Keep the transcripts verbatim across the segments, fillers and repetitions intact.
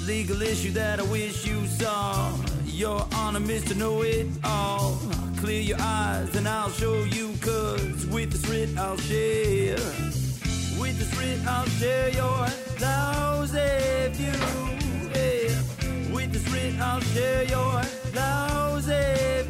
legal issue that I wish you saw. Your Honor, Mister Know-It-All. Clear your eyes and I'll show you, cause with this writ I'll share. With this writ I'll share your lousy view. Yeah. With this writ I'll share your lousy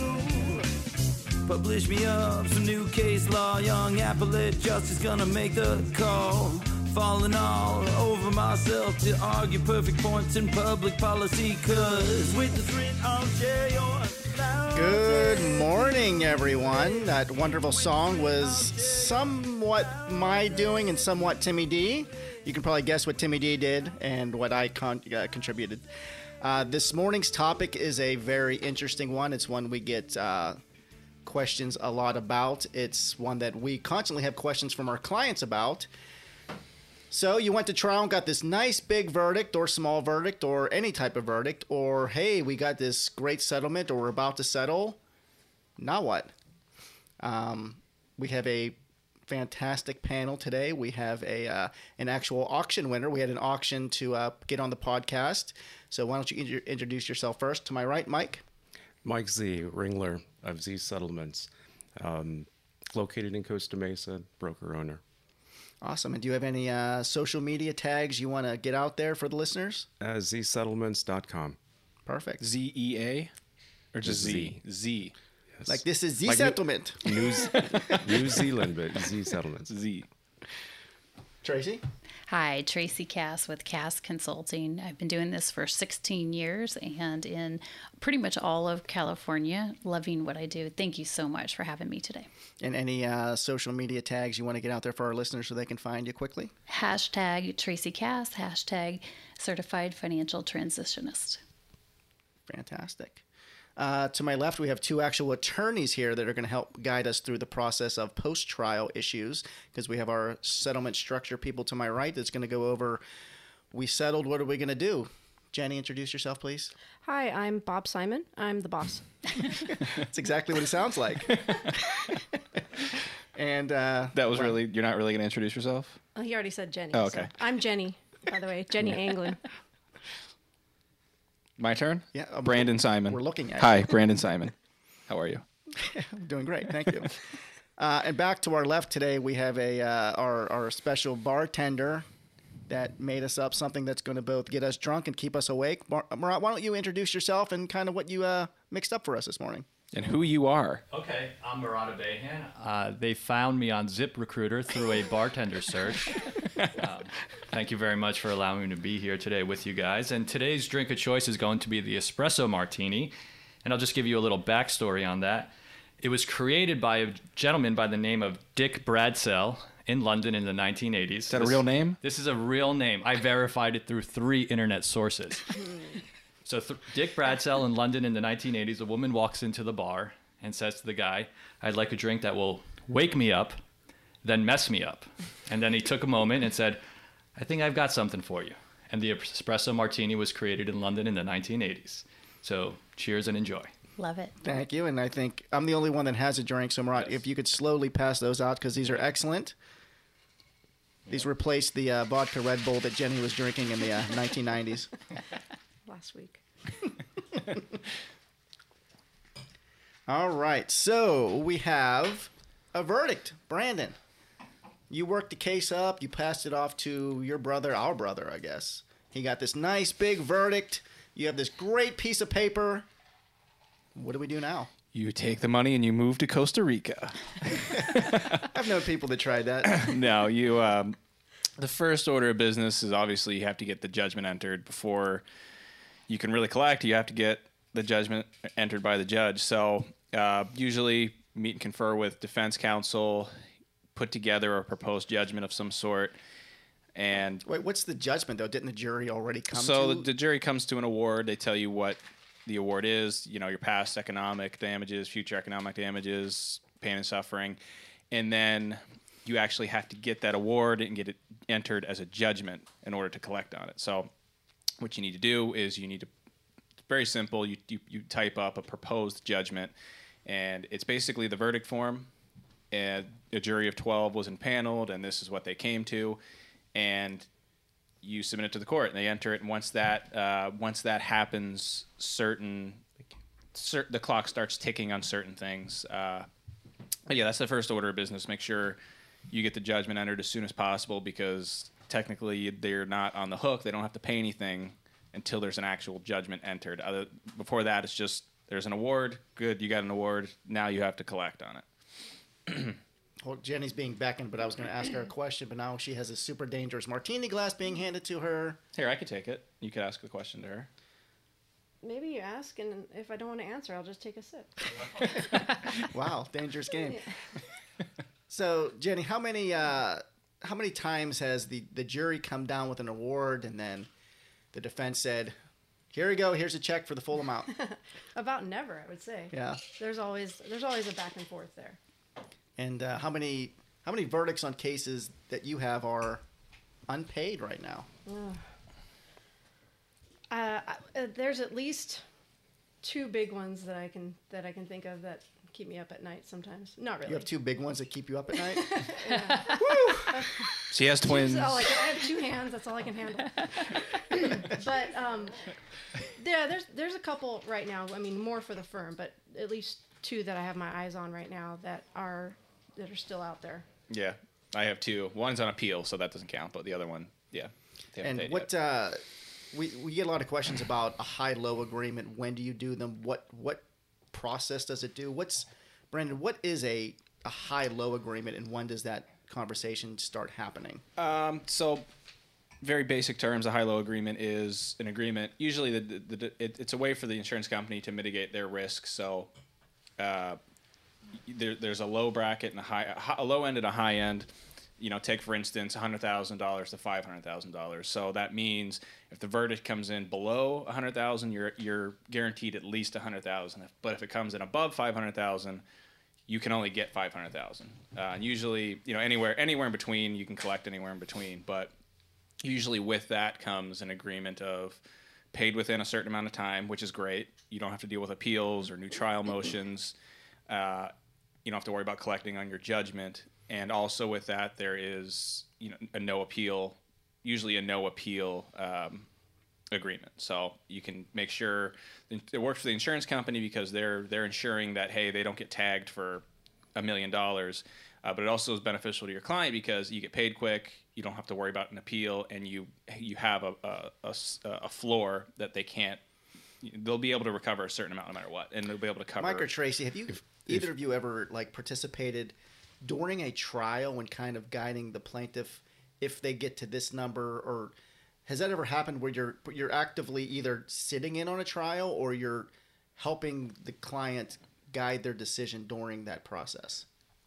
view. Publish me up some new case law. Young appellate justice gonna make the call. Falling all over myself to argue perfect points in public policy, cause with this writ I'll share your lousy. Good morning, everyone. That wonderful song was somewhat my doing and somewhat Timmy D. You can probably guess what Timmy D did and what I con- uh, contributed. Uh, this morning's topic is a very interesting one. It's one we get uh, questions a lot about. It's one that we constantly have questions from our clients about. So you went to trial and got this nice big verdict or small verdict or any type of verdict, or hey, we got this great settlement or we're about to settle. Now what? Um, we have a fantastic panel today. We have a uh, an actual auction winner. We had an auction to uh, get on the podcast. So why don't you in- introduce yourself first? To my right, Mike. Mike Z, Ringler of Z Settlements, um, located in Costa Mesa, broker owner. Awesome. And do you have any uh, social media tags you want to get out there for the listeners? Uh, Z settlements dot com. Perfect. Z E A? Or just Z. Z? Z. Yes. Like this is Z Like Settlement. New, New Zealand, but Z Settlements. Z. Tracy? Hi, Tracy Cass with Cass Consulting. I've been doing this for sixteen years and in pretty much all of California, loving what I do. Thank you so much for having me today. And any uh, social media tags you want to get out there for our listeners so they can find you quickly? Hashtag Tracy Cass, hashtag Certified Financial Transitionist. Fantastic. Uh, to my left, we have two actual attorneys here that are going to help guide us through the process of post-trial issues, because we have our settlement structure people to my right that's going to go over, we settled, what are we going to do? Jenny, introduce yourself, please. Hi, I'm Bob Simon. I'm the boss. That's exactly what it sounds like. And uh, That was well, really, you're not really going to introduce yourself? Oh, he already said Jenny. Oh, okay. so I'm Jenny, by the way. Jenny Anglin. My turn? Yeah, um, Brandon Simon. we're looking at Hi, you. Brandon Simon. How are you? I'm doing great, thank you. Uh, and back to our left today, we have a uh, our our special bartender that made us up something that's going to both get us drunk and keep us awake. Bar- Murat, why don't you introduce yourself and kind of what you uh, mixed up for us this morning? And who you are. Okay, I'm Murata Behan. Uh, they found me on ZipRecruiter through a bartender search. Um, thank you very much for allowing me to be here today with you guys. And today's drink of choice is going to be the espresso martini. And I'll just give you a little backstory on that. It was created by a gentleman by the name of Dick Bradsell in London in the nineteen eighties. Is that a real name? This is a real name. I verified it through three internet sources. So th- Dick Bradsell in London in the nineteen eighties, a woman walks into the bar and says to the guy, I'd like a drink that will wake me up, then mess me up. And then he took a moment and said, I think I've got something for you. And the espresso martini was created in London in the nineteen eighties. So cheers and enjoy. Love it. Thank you. And I think I'm the only one that has a drink, so Murat, Yes. if you could slowly pass those out because these are excellent. These replace the uh, vodka Red Bull that Jenny was drinking in the uh, nineteen nineties. Last week. All right, so we have a verdict. Brandon, you worked the case up. You passed it off to your brother, our brother, I guess. He got this nice big verdict. You have this great piece of paper. What do we do now? You take the money and you move to Costa Rica. I've known people that tried that. No, you. Um, the first order of business is obviously you have to get the judgment entered before you can really collect. You have to get the judgment entered by the judge. So uh, usually meet and confer with defense counsel, put together a proposed judgment of some sort. And Wait, what's the judgment, though? Didn't the jury already come so to? the, the jury comes to an award. They tell you what the award is, you know, your past economic damages, future economic damages, pain and suffering. And then you actually have to get that award and get it entered as a judgment in order to collect on it. So what you need to do is you need to, it's very simple, you, you, you type up a proposed judgment, and it's basically the verdict form. And a jury of twelve was impaneled, and this is what they came to. And you submit it to the court, and they enter it. And once that uh, once that happens, certain cer- the clock starts ticking on certain things. Uh, but yeah, that's the first order of business. Make sure you get the judgment entered as soon as possible, because technically they're not on the hook. They don't have to pay anything until there's an actual judgment entered. Other, before that, it's just there's an award. Good, you got an award. Now you have to collect on it. Well, Jenny's being beckoned, but I was going to ask her a question, but now she has a super dangerous martini glass being handed to her. Here, I could take it. You could ask the question to her. Maybe you ask, and if I don't want to answer, I'll just take a sip. Wow, dangerous game. So, Jenny, how many uh, how many times has the, the jury come down with an award, and then the defense said, "Here you go. Here's a check for the full amount"? About never, I would say. Yeah. There's always there's always a back and forth there. And uh, how many how many verdicts on cases that you have are unpaid right now? Uh, uh, there's at least two big ones that I can that I can think of that keep me up at night sometimes. Not really. You have two big ones that keep you up at night? She has twins. That's all I, can, I have two hands. That's all I can handle. But um, yeah, there's there's a couple right now. I mean, more for the firm, but at least two that I have my eyes on right now that are that are still out there. Yeah, I have two. One's on appeal, so that doesn't count. But the other one, yeah. they haven't And paid what yet. uh, we we get a lot of questions about a high-low agreement. When do you do them? What what process does it do? What's Brandon? What is a a high-low agreement, and when does that conversation start happening? Um, so, very basic terms, a high-low agreement is an agreement. Usually, the, the, the it, it's a way for the insurance company to mitigate their risk. So, uh, there, there's a low bracket and a high, a, high, a low end and a high end. You know, take for instance, one hundred thousand dollars to five hundred thousand dollars. So that means if the verdict comes in below one hundred thousand dollars, you're you're guaranteed at least one hundred thousand dollars. But if it comes in above five hundred thousand dollars, you can only get five hundred thousand dollars. Uh, and usually, you know, anywhere anywhere in between, you can collect anywhere in between. But usually with that comes an agreement of paid within a certain amount of time, which is great. You don't have to deal with appeals or new trial motions. Uh, you don't have to worry about collecting on your judgment. And also with that, there is, you know, a no appeal, usually a no appeal um, agreement. So you can make sure it works for the insurance company because they're they're ensuring that, hey, they don't get tagged for a million dollars. Uh, but it also is beneficial to your client because you get paid quick, you don't have to worry about an appeal, and you you have a a, a, a floor that they can't. They'll be able to recover a certain amount no matter what, and they'll be able to cover. Mike or Tracy, have you either of you ever like participated during a trial when kind of guiding the plaintiff if they get to this number, or has that ever happened where you're you're actively either sitting in on a trial or you're helping the client guide their decision during that process?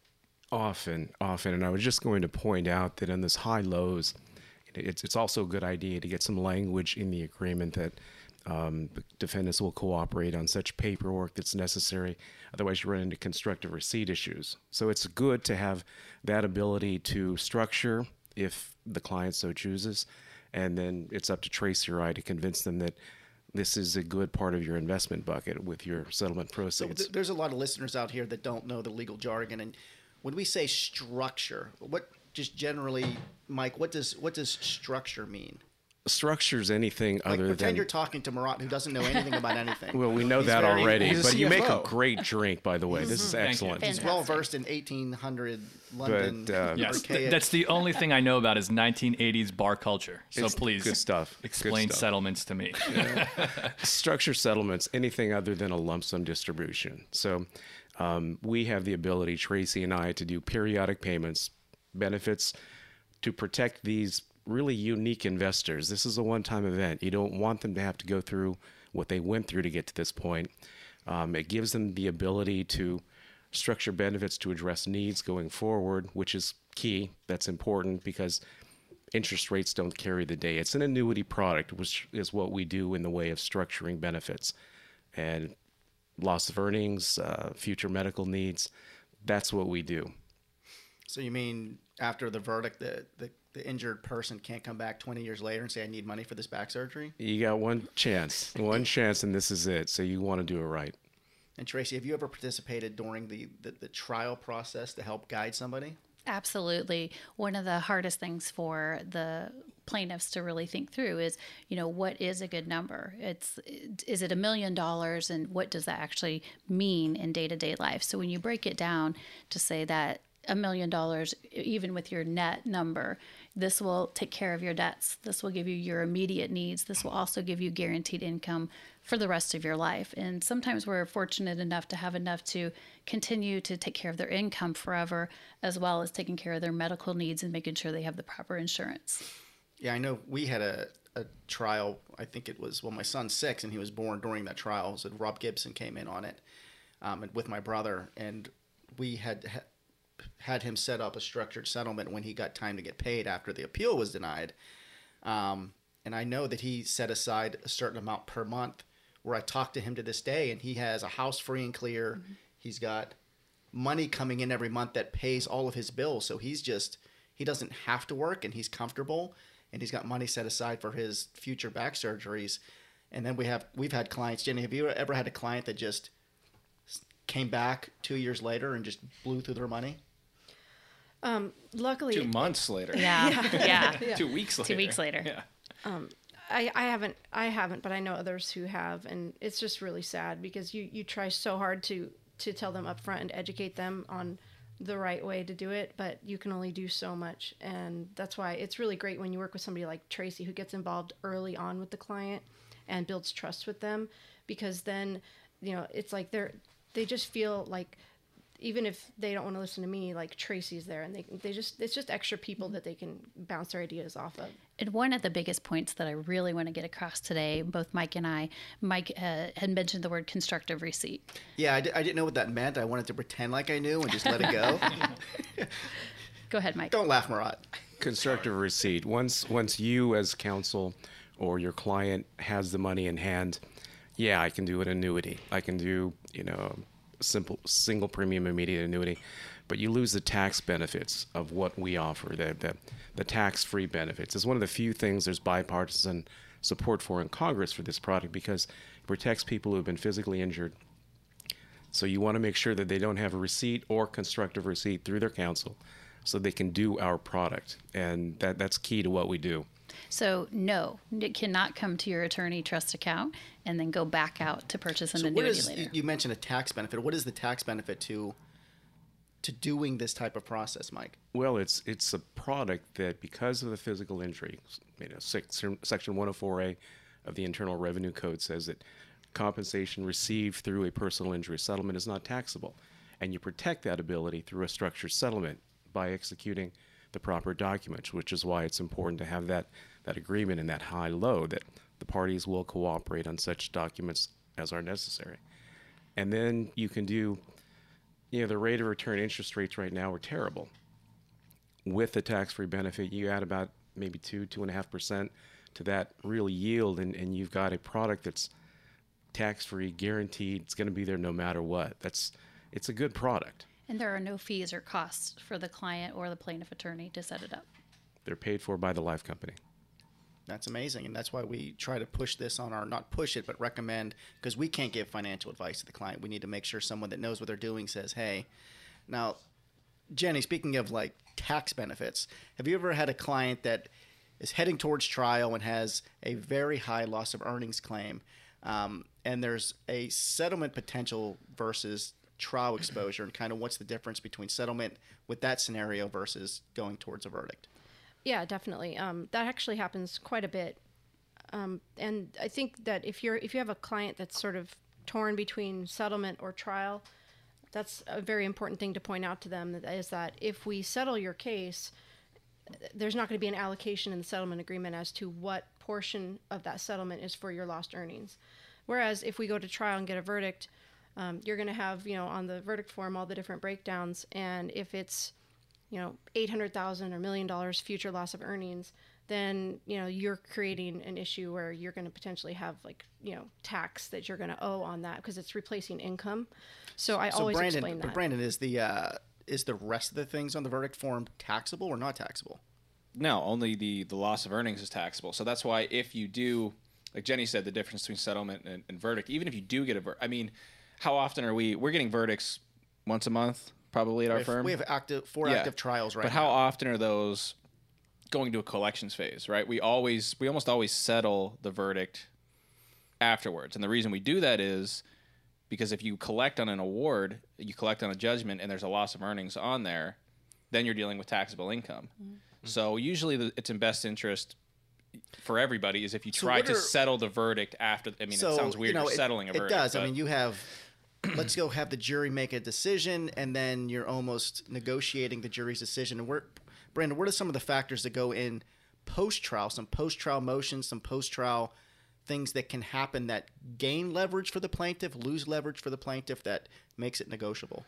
Often, often. And I was just going to point out that in this high lows, it's, it's also a good idea to get some language in the agreement that um, the defendants will cooperate on such paperwork that's necessary. Otherwise, you run into constructive receipt issues. So it's good to have that ability to structure if the client so chooses. And then it's up to Tracy or I to convince them that this is a good part of your investment bucket with your settlement So proceeds. th- there's a lot of listeners out here that don't know the legal jargon, and when we say structure, what just generally, Mike, what does what does structure mean? Structure's anything Like other pretend than... you're talking to Marat, who doesn't know anything about anything. Well, we know He's that very- already, he's a but you make a C F O. great drink, by the way. This is Thank you. excellent. He's well versed in eighteen hundred London. But, uh, Yes, archaic- th- that's the only thing I know about is nineteen eighties bar culture. So It's please, good stuff. Good explain stuff. settlements to me. Structure settlements, anything other than a lump sum distribution. So um, we have the ability, Tracy and I, to do periodic payments, benefits to protect these really unique investors. This is a one-time event. You don't want them to have to go through what they went through to get to this point. Um, it gives them the ability to structure benefits to address needs going forward, which is key. That's important because interest rates don't carry the day. It's an annuity product, which is what we do in the way of structuring benefits. And loss of earnings, uh, future medical needs, that's what we do. So you mean after the verdict, the, the, the injured person can't come back twenty years later and say, I need money for this back surgery? You got one chance, one chance, and this is it. So you want to do it right. And Tracy, have you ever participated during the, the, the trial process to help guide somebody? absolutely. One of the hardest things for the plaintiffs to really think through is, you know, what is a good number? It's, is it a million dollars, and what does that actually mean in day-to-day life? So when you break it down to say that a million dollars, even with your net number, this will take care of your debts. This will give you your immediate needs. This will also give you guaranteed income for the rest of your life. And sometimes we're fortunate enough to have enough to continue to take care of their income forever, as well as taking care of their medical needs and making sure they have the proper insurance. Yeah, I know we had a, a trial. I think it was, well, my son's six, and he was born during that trial. So Rob Gibson came in on it um, and with my brother, and we had ha- had him set up a structured settlement when he got time to get paid after the appeal was denied. Um, and I know that he set aside a certain amount per month, where I talk to him to this day, and he has a house free and clear. Mm-hmm. He's got money coming in every month that pays all of his bills. So he's just, he doesn't have to work, and he's comfortable. And he's got money set aside for his future back surgeries. And then we have, we've had clients. Jenny, have you ever had a client that just came back two years later and just blew through their money? Um, luckily, Two months later. Yeah, yeah. Yeah. Two weeks later. Two weeks later. Yeah. I, I haven't, I haven't, but I know others who have, and it's just really sad because you, you try so hard to, to tell them up front and educate them on the right way to do it, but you can only do so much. And that's why it's really great when you work with somebody like Tracy, who gets involved early on with the client and builds trust with them, because then, you know, it's like they're, they just feel like, even if they don't want to listen to me, like Tracy's there, and they they just, it's just extra people that they can bounce their ideas off of. And one of the biggest points that I really want to get across today, both Mike and I, Mike uh, had mentioned the word constructive receipt. Yeah, I, di- I didn't know what that meant. I wanted to pretend like I knew and just let it go. Go ahead, Mike. Don't laugh, Murat. Constructive receipt. Once once you as counsel or your client has the money in hand, yeah, I can do an annuity. I can do, you know, simple single premium immediate annuity, but you lose the tax benefits of what we offer. The the, the tax-free benefits is one of the few things there's bipartisan support for in Congress for this product, because it protects people who have been physically injured. So you want to make sure that they don't have a receipt or constructive receipt through their counsel, so they can do our product, and that that's key to what we do. So no, it cannot come to your attorney trust account and then go back out to purchase an So what annuity is, later. you- you mentioned a tax benefit. What is the tax benefit to to doing this type of process, Mike? Well, it's it's a product that, because of the physical injury, you know, six, Section one oh four A of the Internal Revenue Code says that compensation received through a personal injury settlement is not taxable, and you protect that ability through a structured settlement by executing the proper documents, which is why it's important to have that that agreement and that high low that the parties will cooperate on such documents as are necessary. And then you can do, you know, the rate of return interest rates right now are terrible. With the tax-free benefit, you add about maybe two, two and a half percent to that real yield, and, and you've got a product that's tax-free, guaranteed. It's going to be there no matter what. That's, it's a good product. And there are no fees or costs for the client or the plaintiff attorney to set it up. They're paid for by the life company. That's amazing, and that's why we try to push this on our, not push it, but recommend, because we can't give financial advice to the client. We need to make sure someone that knows what they're doing says, hey. Now, Jenny, speaking of like tax benefits, have you ever had a client that is heading towards trial and has a very high loss of earnings claim, um, and there's a settlement potential versus trial exposure, and kind of what's the difference between settlement with that scenario versus going towards a verdict? Yeah, definitely. Um, that actually happens quite a bit. Um, and I think that if you're if you have a client that's sort of torn between settlement or trial, that's a very important thing to point out to them, that is that if we settle your case, there's not going to be an allocation in the settlement agreement as to what portion of that settlement is for your lost earnings. Whereas if we go to trial and get a verdict, um, you're going to have, you know, on the verdict form all the different breakdowns, and if it's, you know, eight hundred thousand dollars or million dollars future loss of earnings, then, you know, you're creating an issue where you're going to potentially have, like, you know, tax that you're going to owe on that because it's replacing income. So I So always Brandon, explain that. but Brandon, is the uh, is the rest of the things on the verdict form taxable or not taxable? No, only the, the loss of earnings is taxable. So that's why if you do, like Jenny said, the difference between settlement and, and verdict, even if you do get a verdict, I mean, how often are we, we're getting verdicts once a month, probably at our We have, firm. we have active four Yeah. active trials right But now. how often are those going to a collections phase, right? We always, we almost always settle the verdict afterwards. And the reason we do that is because if you collect on an award, you collect on a judgment, and there's a loss of earnings on there, then you're dealing with taxable income. Mm-hmm. So usually the, it's in best interest for everybody is if you So try what to are- settle the verdict after. I mean, So, it sounds weird. you know, you're it- settling a it verdict. does. I but- mean, you have. Let's go have the jury make a decision, and then you're almost negotiating the jury's decision. And where, Brandon, what are some of the factors that go in post-trial? Some post-trial motions, some post-trial things that can happen that gain leverage for the plaintiff, lose leverage for the plaintiff, that makes it negotiable.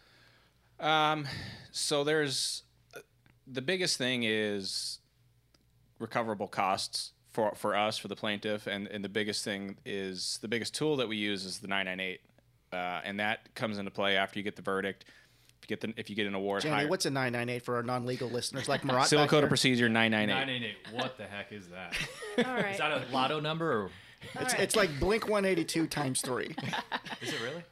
Um, so there's the biggest thing is recoverable costs for for us, for the plaintiff, and and the biggest thing is the biggest tool that we use is the nine ninety-eight, uh, and that comes into play after you get the verdict. If you get the if you get an award, Jamie, higher, what's a nine ninety-eight for our non-legal listeners like Marat? Civil back Code there? of Procedure nine nine ninety-eight. eight eight. What the heck is that? All right. Is that a lotto number or It's, All right. it's like Blink one eighty-two times three. is it really?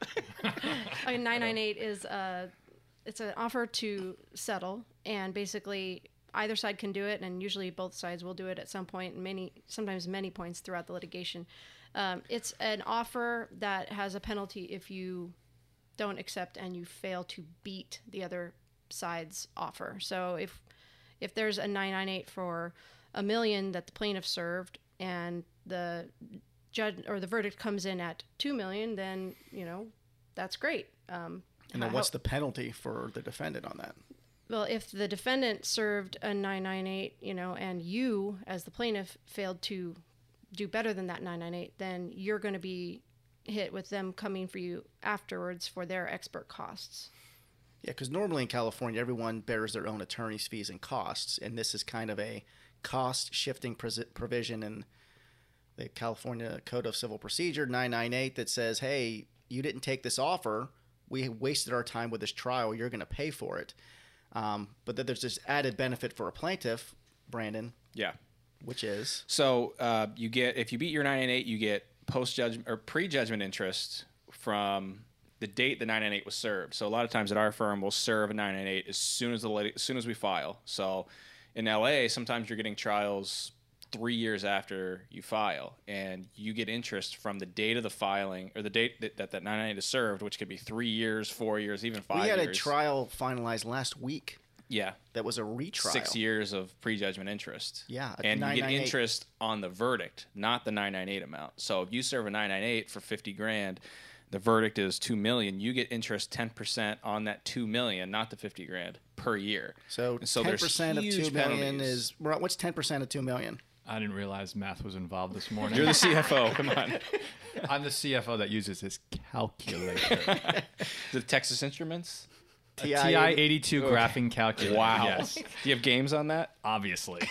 I mean, nine ninety-eight is uh, it's an offer to settle, and basically either side can do it, and usually both sides will do it at some point, many sometimes many points throughout the litigation. Um, it's an offer that has a penalty if you don't accept and you fail to beat the other side's offer. So if if there's a nine ninety-eight for a million that the plaintiff served, and the judge or the verdict comes in at two million, then you know that's great. Um, And then how- what's the penalty for the defendant on that? well, if the defendant served a nine ninety-eight, you know, and you as the plaintiff failed to do better than that nine ninety-eight, then you're going to be hit with them coming for you afterwards for their expert costs. Yeah, because normally in California, everyone bears their own attorney's fees and costs, and this is kind of a cost-shifting pres- provision in the California Code of Civil Procedure nine ninety-eight that says, hey, you didn't take this offer. We wasted our time with this trial. You're going to pay for it. Um, but then there's this added benefit for a plaintiff, Brandon, Yeah. which is So uh, you get if you beat your nine ninety-eight, you get post judgment or pre judgment interest from the date the nine ninety-eight was served. So a lot of times at our firm, we'll serve a nine ninety-eight as soon as the lit- as soon as we file. So in L A, sometimes you're getting trials three years after you file, and you get interest from the date of the filing or the date that that, that nine ninety-eight is served, which could be three years, four years, even five we had years. a trial finalized last week Yeah. that was a retrial. Six years of prejudgment interest. Yeah, a And you get nine ninety-eight. interest on the verdict, not the nine ninety-eight amount. So if you serve a nine ninety-eight for fifty grand, the verdict is two million, you get interest ten percent on that two million, not the fifty grand per year. So, And so ten there's percent of huge two million penalties. is what's ten percent of two million? I didn't realize math was involved this morning. You're the C F O. Come on. I'm the C F O that uses his calculator. The Texas Instruments? T I eighty-two graphing calculator. Wow. Yes, Do you have games on that? obviously.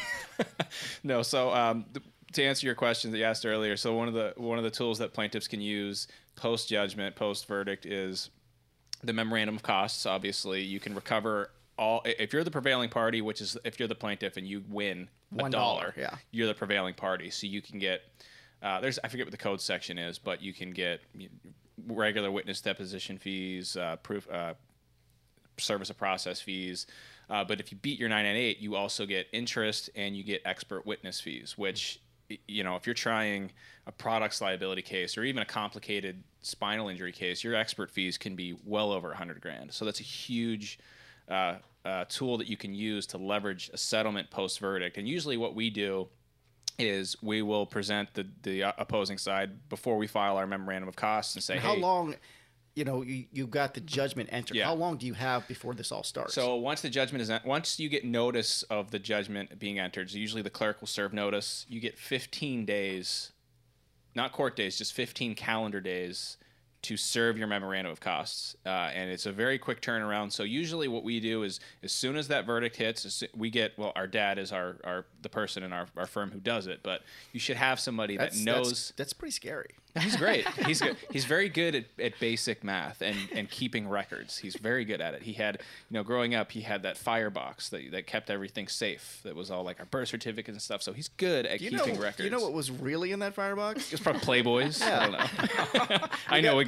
No. So um, th- to answer your question that you asked earlier, so one of the one of the tools that plaintiffs can use post judgment, post verdict is the memorandum of costs. Obviously, you can recover all if you're the prevailing party, which is if you're the plaintiff and you win a One dollar, dollar, yeah. you're the prevailing party. So you can get uh, there's I forget what the code section is, but you can get regular witness deposition fees, uh, proof. Uh, service of process fees. Uh, but if you beat your nine ninety-eight, you also get interest and you get expert witness fees, which, you know, if you're trying a products liability case or even a complicated spinal injury case, your expert fees can be well over a hundred grand. So that's a huge uh, uh, tool that you can use to leverage a settlement post verdict. And usually what we do is we will present the, the opposing side before we file our memorandum of costs and say, And how hey, long, you know, you, you got the judgment entered. Yeah. How long do you have before this all starts? So once the judgment is en- once you get notice of the judgment being entered, so usually the clerk will serve notice. You get fifteen days, not court days, just fifteen calendar days to serve your memorandum of costs, uh, and it's a very quick turnaround. So usually what we do is as soon as that verdict hits, as soo- we get well, our dad is our, our the person in our, our firm who does it, but you should have somebody that's, that knows. that's, that's pretty scary. He's great. He's good. He's very good at, at basic math and, and keeping records. He's very good at it. He had, you know, growing up, he had that firebox that, that kept everything safe. That was all like our birth certificates and stuff. So he's good at You keeping know, records. you know what was really in that firebox? It's probably Playboys. I don't know. I know got-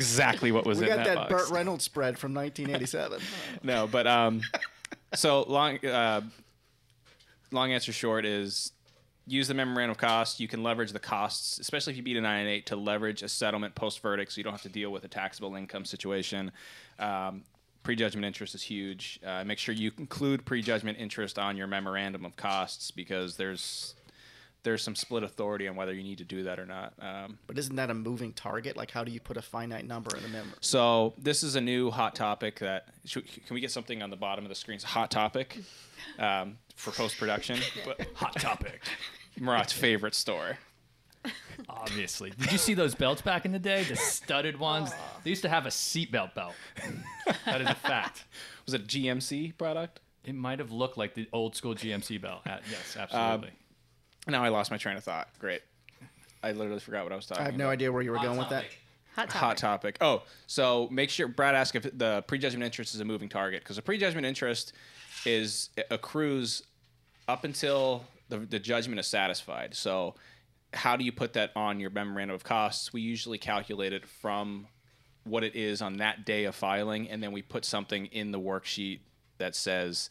exactly what was We in got that, that box. Burt Reynolds spread from nineteen eighty-seven. No, but um, so long. Uh, long answer short is use the memorandum of cost. You can leverage the costs, especially if you beat a nine and eight, to leverage a settlement post verdict, so you don't have to deal with a taxable income situation. Um, prejudgment interest is huge. Uh, make sure you include prejudgment interest on your memorandum of costs because there's there's some split authority on whether you need to do that or not. Um, But isn't that a moving target? Like, how do you put a finite number in a member? So this is a new hot topic that should, can we get something on the bottom of the screen? It's a hot topic um, for post production. But Hot topic. Murat's favorite store. Obviously. Did you see those belts back in the day? The studded ones? They used to have a seatbelt belt. That is a fact. Was it a G M C product? It might have looked like the old school G M C belt. Uh, yes, absolutely. Now I lost my train of thought. Great. I literally forgot what I was talking I have about. no idea where you were going with that. Hot topic. Hot topic. Oh, so make sure Brad asked if the prejudgment interest is a moving target because the prejudgment interest is accrues up until the, the judgment is satisfied. So how do you put that on your memorandum of costs? We usually calculate it from what it is on that day of filing, and then we put something in the worksheet that says,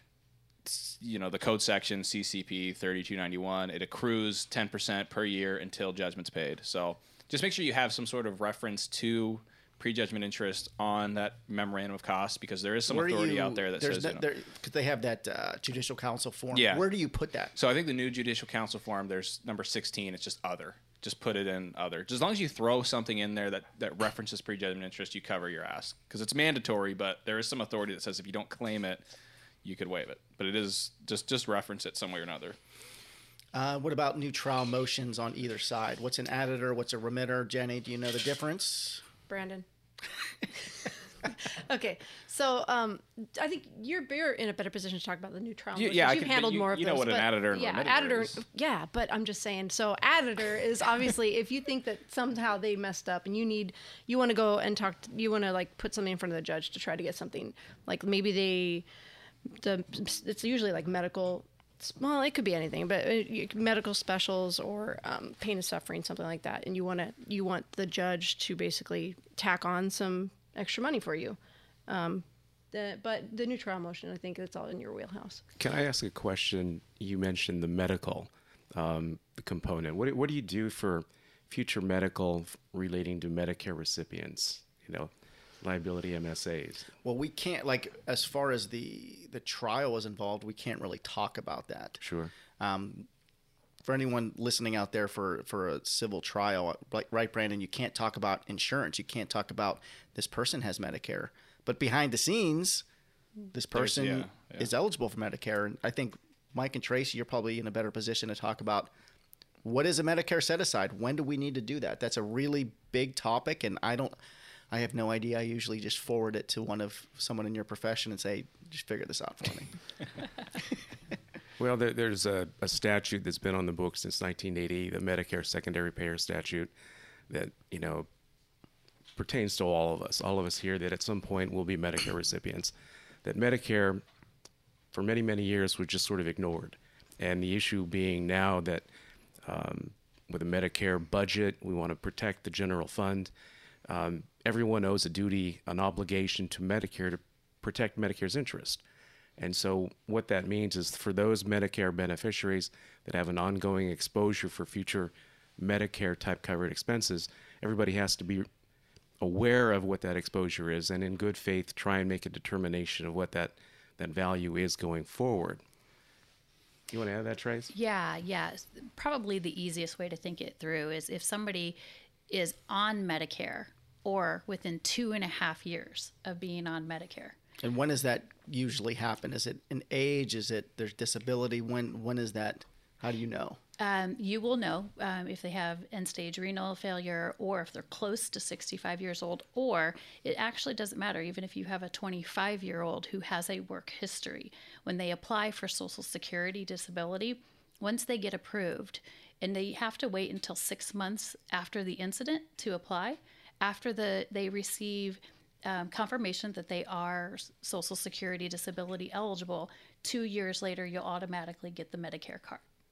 you know, the code section C C P thirty-two ninety-one. It accrues ten percent per year until judgment's paid. So just make sure you have some sort of reference to prejudgment interest on that memorandum of costs because there is some Where do authority you- out there that there's says, no, you know, there, because they have that uh, judicial council form. Yeah. Where do you put that? so I think the new judicial council form, there's number sixteen, it's just other. Just put it in other. Just as long as you throw something in there that, that references prejudgment interest, you cover your ass. Because it's mandatory, but there is some authority that says if you don't claim it, you could waive it. But it is, just just reference it some way or another. Uh, what about new trial motions on either side? What's an additor? What's a remitter? Jenny, do you know the difference? Brandon. Okay, so um, I think you're you're in a better position to talk about the new trial. You- motions. yeah, I you've could- handled you- more of you know those, what an but- additor and yeah, remitter additor, is. yeah, but I'm just saying. So additor is obviously if you think that somehow they messed up and you need you want to go and talk, to, you want to like put something in front of the judge to try to get something like maybe they the it's usually like medical. Well, it could be anything, but uh, you- medical specials or um, pain and suffering, something like that, and you want to you want the judge to basically tack on some extra money for you. Um, the, but the new trial motion, I think it's all in your wheelhouse. Can I ask a question? You mentioned the medical um, component. What, what do you do for future medical f- relating to Medicare recipients? You know, liability M S As. Well, we can't, like, as far as the the trial is involved, we can't really talk about that. Sure. Um, for anyone listening out there for, for a civil trial, like, right, Brandon, you can't talk about insurance. You can't talk about this person has Medicare. But behind the scenes, this person yeah, yeah. is eligible for Medicare. And I think, Mike and Tracy, you're probably in a better position to talk about what is a Medicare set aside? When do we need to do that? That's a really big topic, and I don't, I have no idea. I usually just forward it to one of someone in your profession and say, just figure this out for me. Well, there, there's a, a statute that's been on the books since nineteen eighty, the Medicare Secondary Payer Statute, that, you know, pertains to all of us, all of us here that at some point will be Medicare recipients. That Medicare, for many, many years, was just sort of ignored. And the issue being now that um, with a Medicare budget, we want to protect the general fund. Um, everyone owes a duty, an obligation to Medicare to protect Medicare's interest. And so what that means is for those Medicare beneficiaries that have an ongoing exposure for future Medicare type covered expenses, everybody has to be aware of what that exposure is and in good faith try and make a determination of what that, that value is going forward. You want to add that, Trace? Yeah, yeah. Probably the easiest way to think it through is if somebody is on Medicare or within two and a half years of being on Medicare. And when does that usually happen? Is it an age? Is it there's disability? When when is that? How do you know? Um, you will know um, if they have end-stage renal failure or if they're close to sixty-five years old, or it actually doesn't matter, even if you have a twenty-five-year-old who has a work history. When they apply for Social Security disability, once they get approved, and they have to wait until six months after the incident to apply, after the they receive um, confirmation that they are Social Security disability eligible, two years later, you'll automatically get the Medicare card.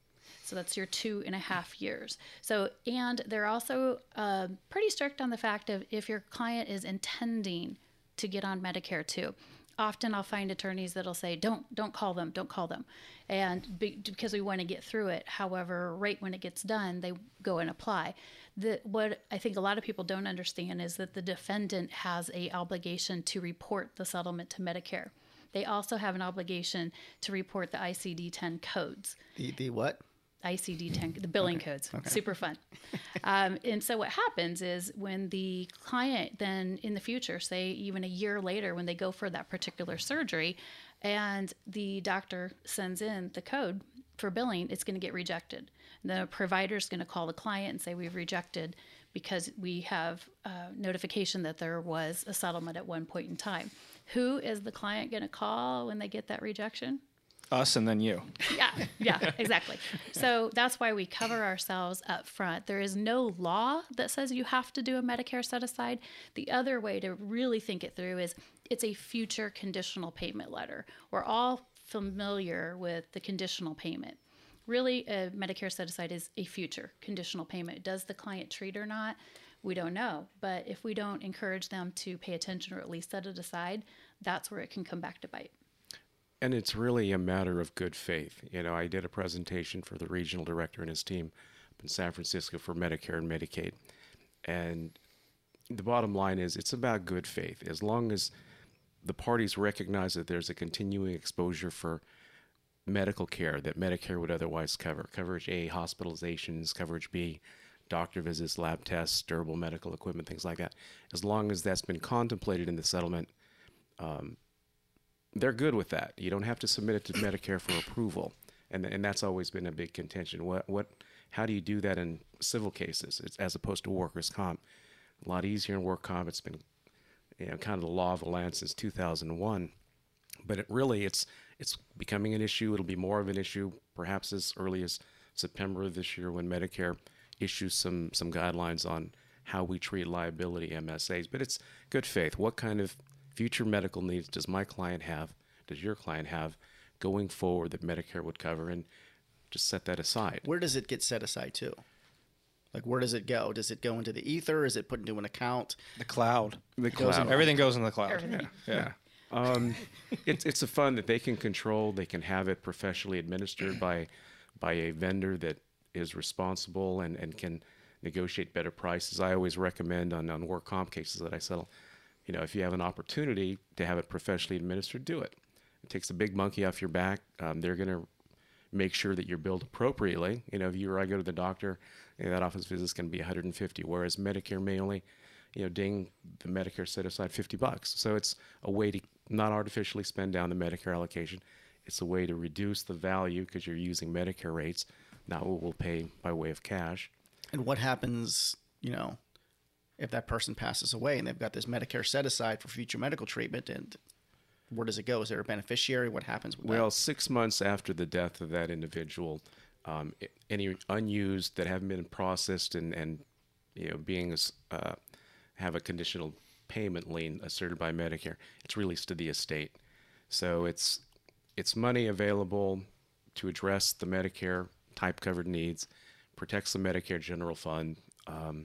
So that's your two and a half years. So, and they're also uh, pretty strict on the fact of if your client is intending to get on Medicare too. Often I'll find attorneys that'll say, don't, don't call them, don't call them. And be, because we want to get through it. However, right when it gets done, they go and apply. The, what I think a lot of people don't understand is that the defendant has a obligation to report the settlement to Medicare. They also have an obligation to report the I C D ten codes. The, the what? I C D ten, the billing okay. codes. Okay. Super fun. um, and so what happens is when the client then in the future, say even a year later when they go for that particular surgery and the doctor sends in the code for billing, it's going to get rejected. The provider is going to call the client and say we've rejected because we have uh, notification that there was a settlement at one point in time. Who is the client going to call when they get that rejection? Us and then you. Yeah, yeah, exactly. So that's why we cover ourselves up front. There is no law that says you have to do a Medicare set aside. The other way to really think it through is it's a future conditional payment letter. We're all familiar with the conditional payment. Really, a Medicare set aside is a future conditional payment. Does the client treat or not? We don't know. But if we don't encourage them to pay attention or at least set it aside, that's where it can come back to bite. And it's really a matter of good faith. You know, I did a presentation for the regional director and his team up in San Francisco for Medicare and Medicaid. And the bottom line is it's about good faith. As long as the parties recognize that there's a continuing exposure for medical care that Medicare would otherwise cover. Coverage A, hospitalizations. Coverage B, doctor visits, lab tests, durable medical equipment, things like that. As long as that's been contemplated in the settlement, um, they're good with that. You don't have to submit it to Medicare for approval, and and that's always been a big contention. What what? How do you do that in civil cases, it's, as opposed to workers' comp? A lot easier in work comp. It's been, you know, kind of the law of the land since two thousand one, but it really it's it's becoming an issue. It'll be more of an issue perhaps as early as September of this year when Medicare issues some some guidelines on how we treat liability M S As. But it's good faith. What kind of future medical needs does my client have, does your client have, going forward that Medicare would cover, and just set that aside. Where does it get set aside to? Like, where does it go? Does it go into the ether? Is it put into an account? The cloud. The Goes cloud. in- everything goes in the cloud. Everything. Yeah. Yeah. Um, it's it's a fund that they can control. They can have it professionally administered by by a vendor that is responsible and, and can negotiate better prices. I always recommend on, on work comp cases that I settle, you know, if you have an opportunity to have it professionally administered, do it. It takes a big monkey off your back. Um, they're going to make sure that you're billed appropriately. You know, if you or I go to the doctor, you know, that office visit is going to be one hundred fifty, whereas Medicare may only, you know, ding the Medicare set aside fifty bucks. So it's a way to not artificially spend down the Medicare allocation. It's a way to reduce the value because you're using Medicare rates, not what we'll pay by way of cash. And what happens, you know, if that person passes away and they've got this Medicare set aside for future medical treatment, and where does it go? Is there a beneficiary? What happens with Well, that? six months after the death of that individual, um, i- any unused that haven't been processed and, and you know, being uh, have a conditional payment lien asserted by Medicare, it's released to the estate. So it's it's money available to address the Medicare type covered needs, protects the Medicare general fund. Um,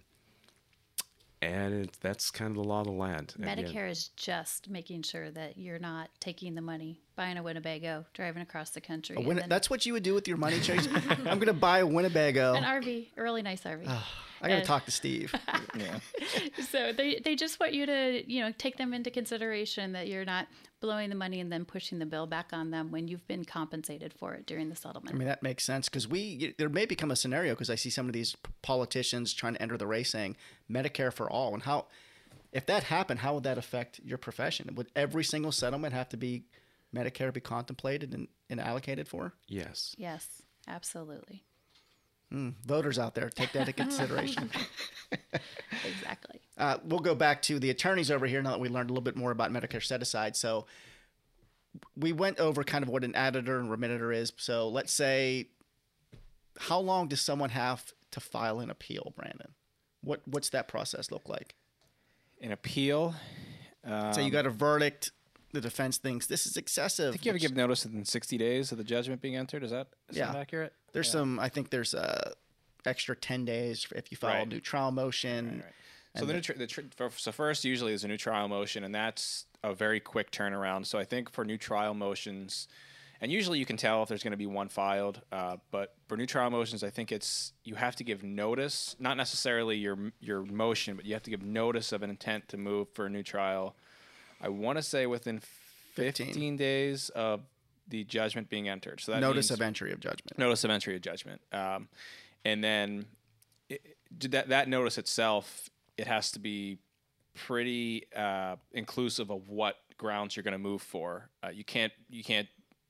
And it, that's kind of the law of the land. Medicare Again, is just making sure that you're not taking the money, buying a Winnebago, driving across the country. A and Win- then that's what you would do with your money, Chase? I'm going to buy a Winnebago. an R V, a really nice R V. I got to and- talk to Steve. Yeah. So they, they just want you to, you know, take them into consideration that you're not blowing the money and then pushing the bill back on them when you've been compensated for it during the settlement. I mean, that makes sense because we there may become a scenario because I see some of these p- politicians trying to enter the race saying Medicare for all. And how, if that happened, how would that affect your profession? Would every single settlement have to be Medicare be contemplated and, and allocated for? yes. Yes, absolutely. Mm, voters out there, take that into consideration. Exactly. Uh, we'll go back to the attorneys over here now that we learned a little bit more about Medicare set aside. So we went over kind of what an additor and remitter is. So let's say, how long does someone have to file an appeal, Brandon? What What's that process look like? An appeal. Um, So you got a verdict the defense thinks this is excessive. I think you have to which- give notice within sixty days of the judgment being entered. Is that is Yeah. that accurate? There's Yeah. some. I think there's a extra ten days if you file a Right. new trial motion. Right, right. So the, new tr- the tr- for- so first usually is a new trial motion, and that's a very quick turnaround. So I think for new trial motions, and usually you can tell if there's going to be one filed, uh, but for new trial motions, I think it's you have to give notice, not necessarily your your motion, but you have to give notice of an intent to move for a new trial. I want to say within fifteen, fifteen days of the judgment being entered. So that Notice means- of entry of judgment. notice of entry of judgment, um, and then it, that that notice itself, it has to be pretty uh, inclusive of what grounds you're going to move for. Uh, you can't you can't.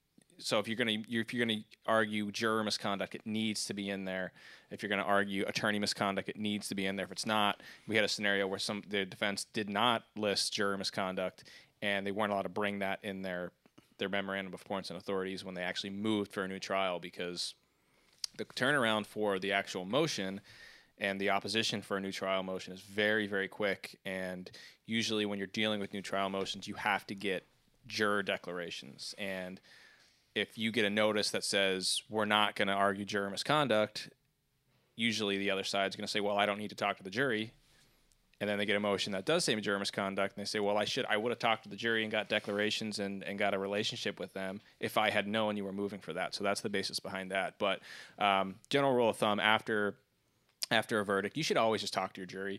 So if you're going to if you're going to argue juror misconduct, it needs to be in there. If you're going to argue attorney misconduct, it needs to be in there. If it's not, we had a scenario where some the defense did not list juror misconduct, and they weren't allowed to bring that in their their memorandum of points and authorities when they actually moved for a new trial, because the turnaround for the actual motion and the opposition for a new trial motion is very, very quick. And usually when you're dealing with new trial motions, you have to get juror declarations. And if you get a notice that says we're not going to argue juror misconduct, usually the other side's going to say, well, I don't need to talk to the jury. And then they get a motion that does say juror misconduct, and they say, well, I should, I would have talked to the jury and got declarations and, and got a relationship with them if I had known you were moving for that. So that's the basis behind that. But um, general rule of thumb, after after a verdict, you should always just talk to your jury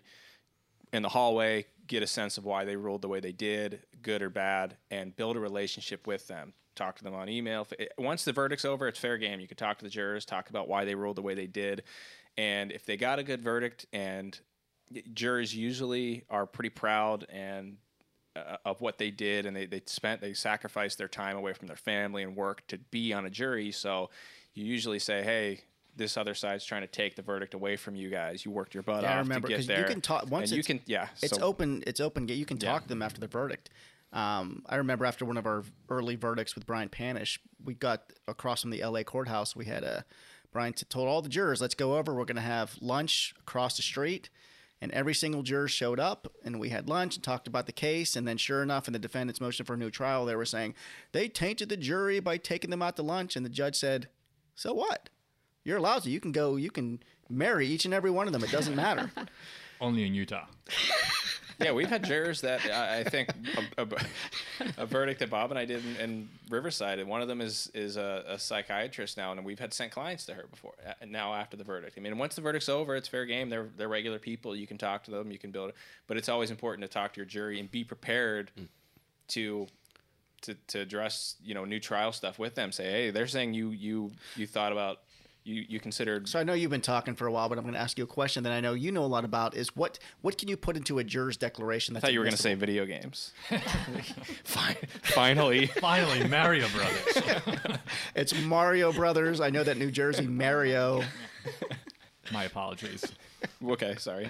in the hallway, get a sense of why they ruled the way they did, good or bad, and build a relationship with them. Talk to them on email. Once the verdict's over, it's fair game. You can talk to the jurors, talk about why they ruled the way they did. And if they got a good verdict, and jurors usually are pretty proud and uh, of what they did, and they, they spent, they sacrificed their time away from their family and work to be on a jury. So you usually say, hey, this other side's trying to take the verdict away from you guys. You worked your butt Yeah, I off remember, to get 'cause there. you can talk- once and you it's- can, yeah. It's so- open. It's open. You can Yeah. talk to them after the verdict. Um, I remember after one of our early verdicts with Brian Panish, we got across from the L A courthouse. We had a Brian t- told all the jurors, "Let's go over. We're going to have lunch across the street." And every single juror showed up, and we had lunch and talked about the case. And then, sure enough, in the defendant's motion for a new trial, they were saying they tainted the jury by taking them out to lunch. And the judge said, "So what? You're allowed to. You can go. You can marry each and every one of them. It doesn't matter." Only in Utah. Yeah, we've had jurors that uh, I think a, a, a verdict that Bob and I did in, in Riverside, and one of them is is a, a psychiatrist now, and we've had sent clients to her before. uh, Now after the verdict, I mean, once the verdict's over, it's fair game. They're they're regular people. You can talk to them. You can build it, but it's always important to talk to your jury and be prepared mm. to. To, to address, you know, new trial stuff with them. Say, hey, they're saying you you you thought about. You, you considered. So I know you've been talking for a while, but I'm going to ask you a question that I know you know a lot about. Is what what can you put into a juror's declaration? That's I thought you were going to say video games. Finally, Finally, Mario Brothers. It's Mario Brothers. I know that New Jersey Mario. My apologies. Okay, sorry.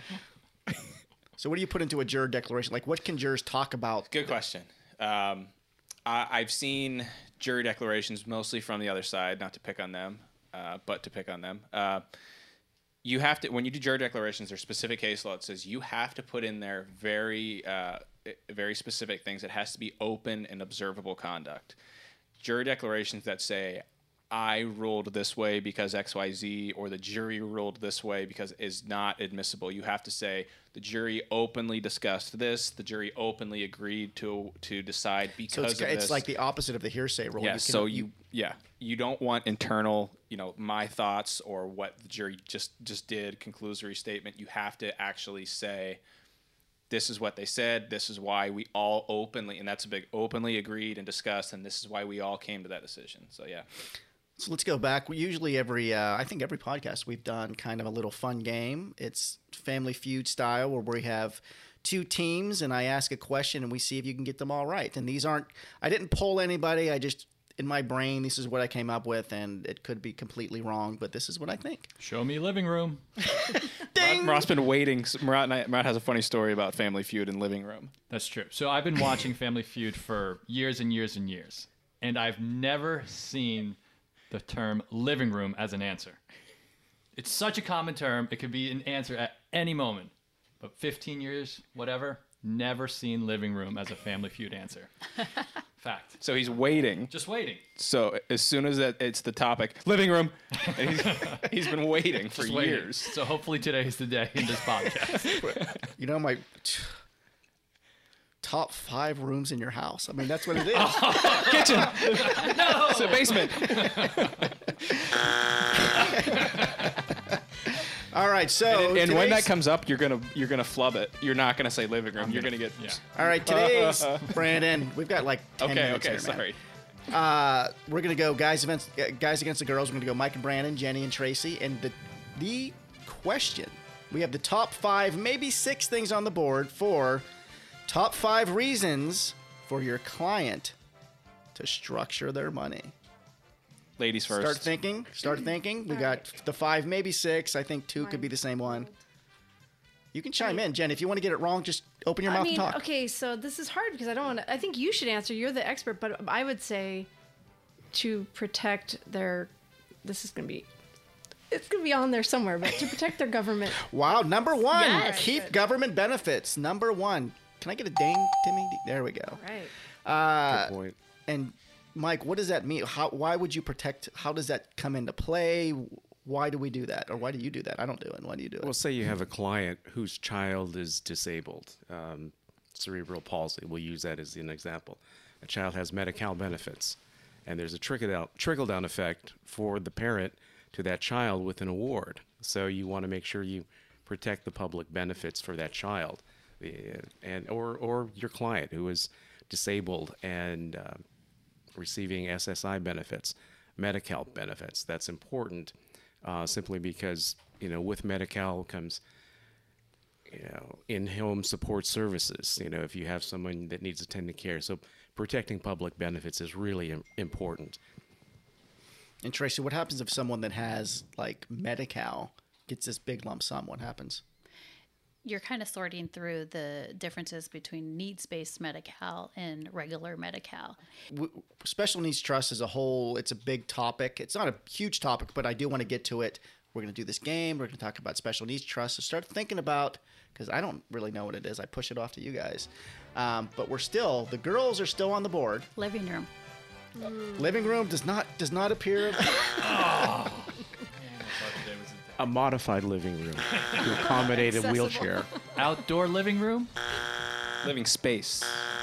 So what do you put into a juror declaration? Like, what can jurors talk about? Good question. Um, I, I've seen jury declarations mostly from the other side, not to pick on them, uh, but to pick on them. Uh, you have to, when you do jury declarations, there's specific case law that says you have to put in there very, uh, very specific things. It has to be open and observable conduct. Jury declarations that say, I ruled this way because X Y Z, or the jury ruled this way because is not admissible. You have to say the jury openly discussed this. The jury openly agreed to to decide because So it's, of it's this. like the opposite of the hearsay rule. Yeah. You can- so you yeah you don't want internal, you know, my thoughts or what the jury just just did, conclusory statement. You have to actually say, this is what they said. This is why we all openly, and that's a big, openly agreed and discussed, and this is why we all came to that decision. So yeah. So let's go back. We usually every, uh, I think every podcast we've done kind of a little fun game. It's Family Feud style, where we have two teams and I ask a question and we see if you can get them all right. And these aren't, I didn't poll anybody. I just, in my brain, this is what I came up with, and it could be completely wrong, but this is what I think. Show me living room. Ding! Murat's been waiting. Murat, and I, Murat has a funny story about Family Feud and living room. That's true. So I've been watching Family Feud for years and years and years, and I've never seen the term living room as an answer. It's such a common term. It could be an answer at any moment. But fifteen years, whatever, never seen living room as a Family Feud answer. Fact. So he's waiting. Just waiting. So as soon as that it's the topic, living room, and he's, he's been waiting for Just waiting. years. So hopefully today is the day in this podcast. You know, my t- top five rooms in your house. I mean, that's what it is. Kitchen. No. It's a basement. All right, so And, and when that today's- comes up, you're gonna you're gonna flub it. You're not gonna say living room. You're gonna get. Yeah. all right, today's Brandon. We've got like ten Okay. minutes Okay. here, man. Sorry. Uh, we're gonna go guys events, uh, guys against the girls. We're gonna go Mike and Brandon, Jenny and Tracy, and the the question. We have the top five, maybe six things on the board for top five reasons for your client to structure their money. Ladies first. Start thinking. Start thinking. We got the five, maybe six. I think two could be the same one. You can chime in, Jen. If you want to get it wrong, just open your I mouth mean, and talk. okay, so this is hard because I don't want to. I think you should answer. You're the expert, but I would say to protect their. This is going to be. It's going to be on there somewhere, but to protect their government. Wow, number one, Yes. keep Good. government benefits. Number one. Can I get a ding, Timmy? There we go. Right. Uh, Good point. and Mike, what does that mean? How? Why would you protect? How does that come into play? Why do we do that, or why do you do that? I don't do it. Why do you do it? Well, say you have a client whose child is disabled, um, cerebral palsy. We'll use that as an example. A child has Medi-Cal benefits, and there's a trickle down, trickle down effect for the parent to that child with an award. So you want to make sure you protect the public benefits for that child, uh, and or or your client who is disabled and uh, receiving S S I benefits, Medi-Cal benefits. That's important. Uh, simply because, you know, with Medi-Cal comes, you know, in-home support services, you know, if you have someone that needs attendant care. So protecting public benefits is really im- important. And Tracy, what happens if someone that has like Medi-Cal gets this big lump sum? What happens? You're kind of sorting through the differences between needs-based Medi-Cal and regular Medi-Cal. W- Special Needs Trust as a whole, it's a big topic. It's not a huge topic, but I do want to get to it. We're going to do this game. We're going to talk about Special Needs Trust. So start thinking about, because I don't really know what it is. I push it off to you guys. Um, but we're still, the girls are still on the board. Living room. Living room does not does not appear. A modified living room to accommodate a wheelchair. Outdoor living room? Living space.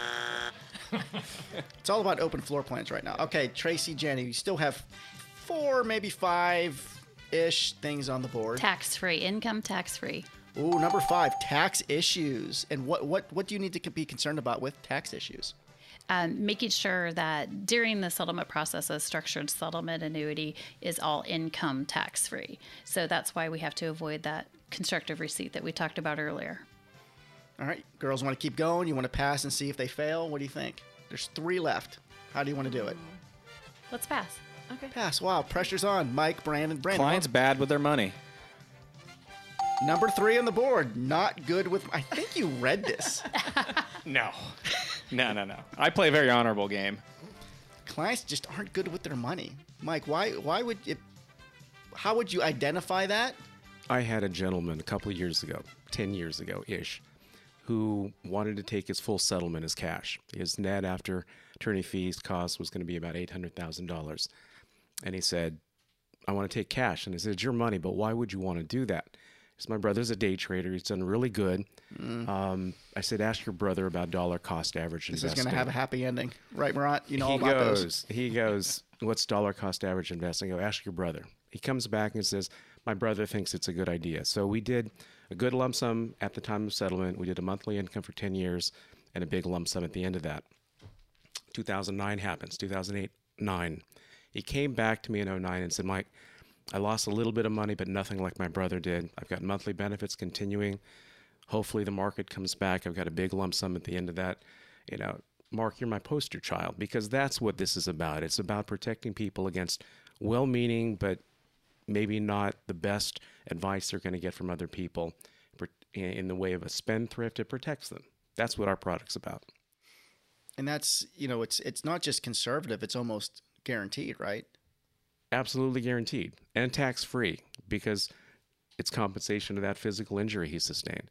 It's all about open floor plans right now. Okay, Tracy, Jenny, you still have four, maybe five-ish things on the board. Tax-free. Income tax-free. Ooh, number five, tax issues. And what, what, what do you need to be concerned about with tax issues? Um, making sure that during the settlement process, a structured settlement annuity is all income tax-free. So that's why we have to avoid that constructive receipt that we talked about earlier. All right, girls want to keep going? You want to pass and see if they fail? What do you think? There's three left. How do you want to do it? Let's pass. Okay. Pass. Wow, pressure's on. Mike, Brandon, Brandon. Clients bad with their money. Number three on the board. Not good with. I think you read this. No. No, no, no. I play a very honorable game. Clients just aren't good with their money. Mike, why? Why would it? How would you identify that? I had a gentleman a couple of years ago, ten years ago ish, who wanted to take his full settlement as cash. His net after attorney fees cost was going to be about eight hundred thousand dollars. And he said, I want to take cash. And I said, it's your money, but why would you want to do that? Because my brother's a day trader. He's done really good. Mm. Um, I said, ask your brother about dollar cost average This investing. is going to have a happy ending, right, Murat? You know all he about goes, those. He goes, what's dollar cost average investing? I go, ask your brother. He comes back and says, my brother thinks it's a good idea. So we did a good lump sum at the time of settlement. We did a monthly income for ten years and a big lump sum at the end of that. two thousand nine happens, two thousand eight, nine. He came back to me in oh nine and said, Mike, I lost a little bit of money, but nothing like my brother did. I've got monthly benefits continuing. Hopefully the market comes back. I've got a big lump sum at the end of that. You know, Mark, you're my poster child, because that's what this is about. It's about protecting people against well-meaning, but maybe not the best advice they're going to get from other people in the way of a spendthrift. It protects them. That's what our product's about. And that's, you know, it's it's not just conservative, it's almost guaranteed, right? Absolutely guaranteed. And tax-free, because it's compensation of that physical injury he sustained.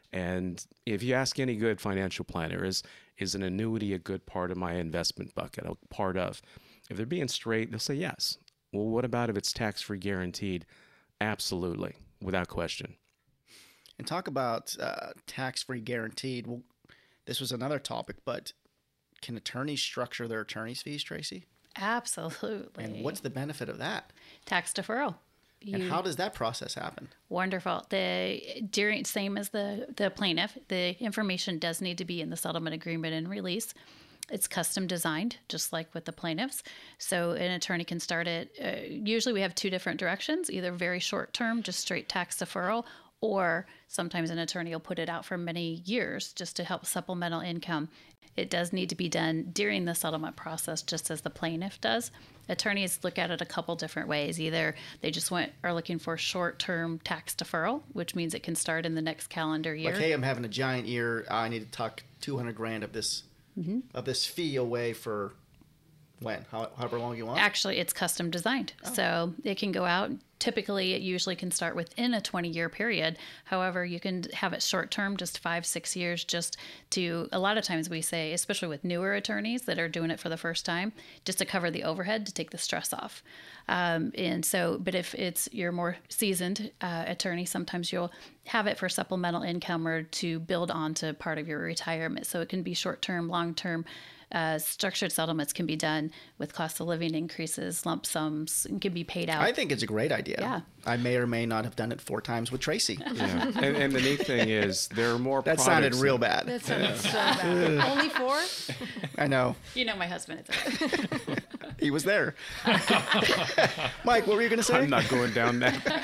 And if you ask any good financial planner, is is an annuity a good part of my investment bucket, a part of? If they're being straight, they'll say yes. Well, what about if it's tax-free guaranteed? Absolutely, without question. And talk about uh, tax-free guaranteed. Well, this was another topic, but can attorneys structure their attorney's fees, Tracy? Absolutely. And what's the benefit of that? Tax deferral. And You- how does that process happen? Wonderful. The during same as the the plaintiff, the information does need to be in the settlement agreement and release. It's custom designed, just like with the plaintiffs. So an attorney can start it. Uh, usually, we have two different directions: either very short term, just straight tax deferral, or sometimes an attorney will put it out for many years just to help supplemental income. It does need to be done during the settlement process, just as the plaintiff does. Attorneys look at it a couple different ways. Either they just want are looking for short-term tax deferral, which means it can start in the next calendar year. Like, hey, I'm having a giant year. I need to tuck two hundred grand of this of this fee away for when? How, however long you want? Actually, it's custom designed. So it can go out. Typically, it usually can start within a twenty-year period. However, you can have it short-term, just five, six years, just to, a lot of times we say, especially with newer attorneys that are doing it for the first time, just to cover the overhead, to take the stress off. Um, and so, but if it's your more seasoned uh, attorney, sometimes you'll have it for supplemental income or to build onto part of your retirement. So it can be short-term, long-term. Uh, structured settlements can be done with cost of living increases, lump sums, and can be paid out. I think it's a great idea. Yeah. I may or may not have done it four times with Tracy. Yeah. and, and the neat thing is there are more That products. sounded real bad. That sounds so bad. Only four? I know. You know my husband. It's He was there. Mike, what were you going to say? I'm not going down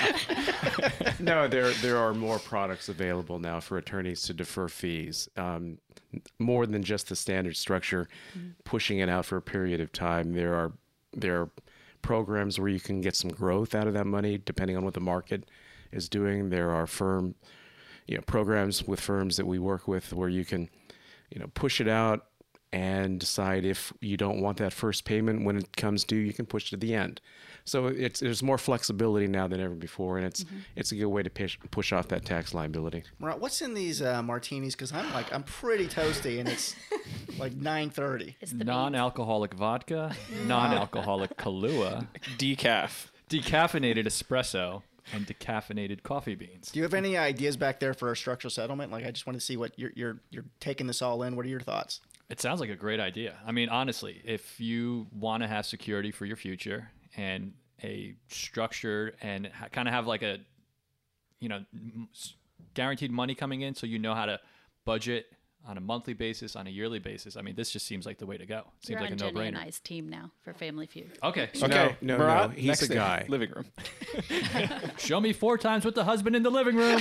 that. No, there there are more products available now for attorneys to defer fees. Um, more than just the standard structure, pushing it out for a period of time. There are there are programs where you can get some growth out of that money, depending on what the market is doing. There are firm, you know, programs with firms that we work with where you can, you know, push it out and decide if you don't want that first payment when it comes due, you can push it to the end. So it's there's more flexibility now than ever before, and it's it's a good way to push push off that tax liability. Murat, what's in these uh, martinis? Because I'm like, I'm pretty toasty, and it's like nine thirty. It's the beans. Non-alcoholic vodka, non-alcoholic Kahlua, Decaf. decaffeinated espresso, and decaffeinated coffee beans. Do you have any ideas back there for a structural settlement? Like, I just want to see what you're you're you're taking this all in. What are your thoughts? It sounds like a great idea. I mean, honestly, if you want to have security for your future and a structured and ha- kind of have like a, you know, m- s- guaranteed money coming in so you know how to budget on a monthly basis, on a yearly basis, I mean, this just seems like the way to go. Seems You're like on a Jenny and no-brainer. I's team now for Family Feud. Okay. So Okay, no, Murat, no, he's next a thing, guy. Living room. show me four times with the husband in the living room.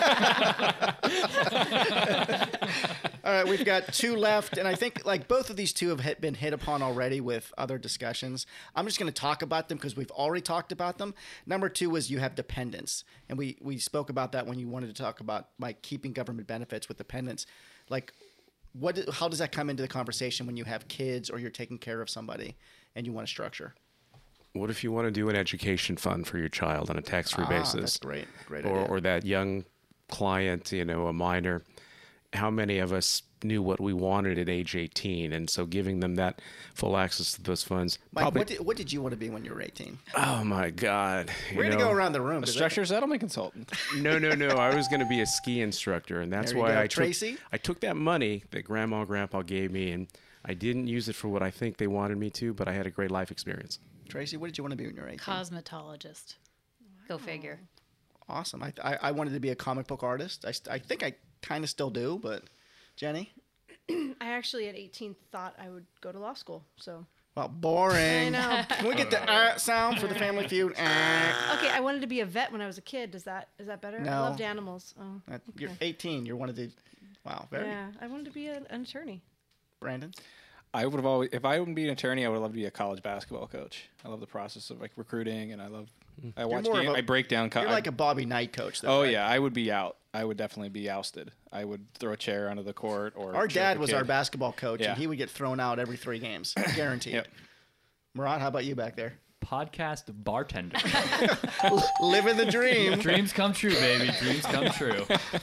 All right, we've got two left, and I think like both of these two have hit, been hit upon already with other discussions. I'm just going to talk about them because we've already talked about them. Number two is you have dependents, and we we spoke about that when you wanted to talk about like keeping government benefits with dependents. Like, what? How does that come into the conversation when you have kids or you're taking care of somebody and you want to structure? What if you want to do an education fund for your child on a tax-free Ah, basis? that's great, great or, idea. or that young client, you know, a minor. How many of us knew what we wanted at age eighteen? And so giving them that full access to those funds. Mike, probably- what did, what did you want to be when you were eighteen? oh, my God. You We're going to know, go around the room. A 'cause I- structured settlement consultant. No, no, no. I was going to be a ski instructor. And that's There you why go. I took, Tracy? I took that money that grandma and grandpa gave me, and I didn't use it for what I think they wanted me to, but I had a great life experience. Tracy, what did you want to be when you were eighteen? Cosmetologist. Go figure. Awesome. I, I I wanted to be a comic book artist. I, st- I think I kind of still do, but Jenny? I actually at eighteen thought I would go to law school. So Well, boring. I know. Can we get the uh, sound for the Family Feud? Uh, Okay, I wanted to be a vet when I was a kid. Does that is that better? No. I loved animals. Oh, uh, You're okay. eighteen. You're one of the. Wow. Very. Yeah, I wanted to be a, an attorney. Brandon? I would have always, if I wouldn't be an attorney, I would love to be a college basketball coach. I love the process of like recruiting, and I love, I watch more of game, a- I break down. Co- You're I- like a Bobby Knight coach. Though, oh right? yeah, I would be out. I would definitely be ousted. I would throw a chair onto the court or. Our choke dad a was kid. our basketball coach, Yeah. and he would get thrown out every three games. Guaranteed. Yep. Murat, how about you back there? Podcast bartender. Living the dream. Dreams come true, baby. Dreams come true.